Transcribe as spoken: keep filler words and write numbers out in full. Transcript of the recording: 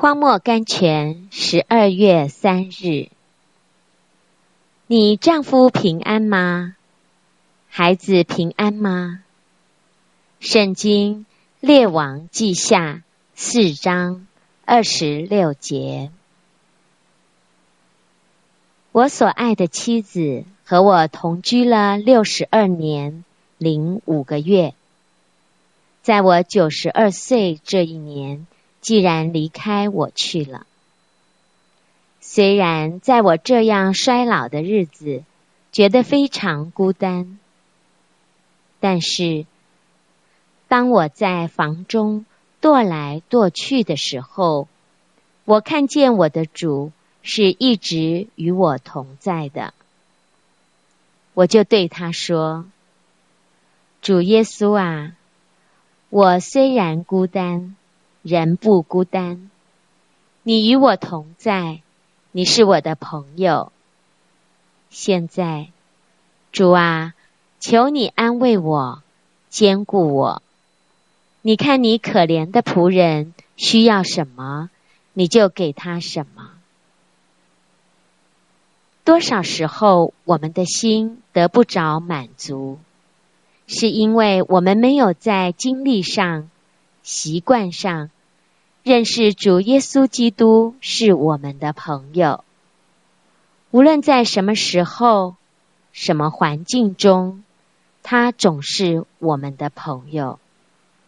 荒漠甘泉，十二月三日。你丈夫平安吗？孩子平安吗？圣经列王记下四章二十六节。我所爱的妻子和我同居了六十二年零五个月，在我九十二岁这一年，既然离开我去了。虽然在我这样衰老的日子，觉得非常孤单，但是当我在房中踱来踱去的时候，我看见我的主是一直与我同在的。我就对他说：主耶稣啊，我虽然孤单，人不孤单，你与我同在，你是我的朋友。现在，主啊，求你安慰我，坚固我。你看你可怜的仆人需要什么，你就给他什么。多少时候我们的心得不着满足，是因为我们没有在经历上、习惯上认识主耶稣基督是我们的朋友。无论在什么时候、什么环境中，他总是我们的朋友。